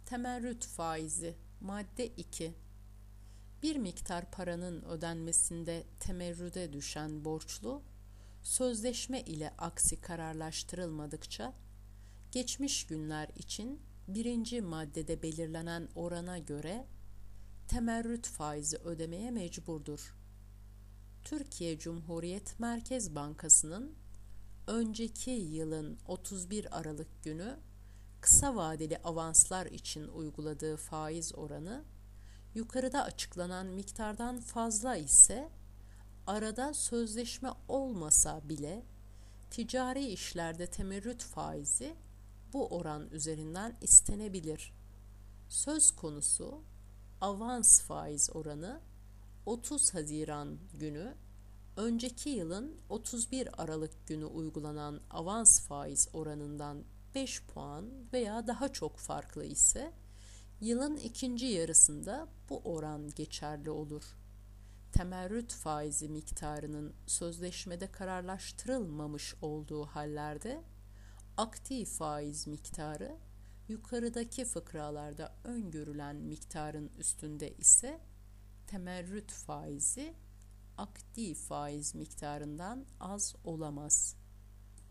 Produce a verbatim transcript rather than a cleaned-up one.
Temerrüt faizi. Madde iki. Bir miktar paranın ödenmesinde temerrüde düşen borçlu, sözleşme ile aksi kararlaştırılmadıkça, geçmiş günler için birinci maddede belirlenen orana göre temerrüt faizi ödemeye mecburdur. Türkiye Cumhuriyet Merkez Bankası'nın önceki yılın otuz bir Aralık günü kısa vadeli avanslar için uyguladığı faiz oranı, yukarıda açıklanan miktardan fazla ise arada sözleşme olmasa bile ticari işlerde temerrüt faizi bu oran üzerinden istenebilir. Söz konusu avans faiz oranı otuz Haziran günü önceki yılın otuz bir Aralık günü uygulanan avans faiz oranından beş puan veya daha çok farklı ise yılın ikinci yarısında bu oran geçerli olur. Temerrüt faizi miktarının sözleşmede kararlaştırılmamış olduğu hallerde aktif faiz miktarı yukarıdaki fıkralarda öngörülen miktarın üstünde ise temerrüt faizi aktif faiz miktarından az olamaz.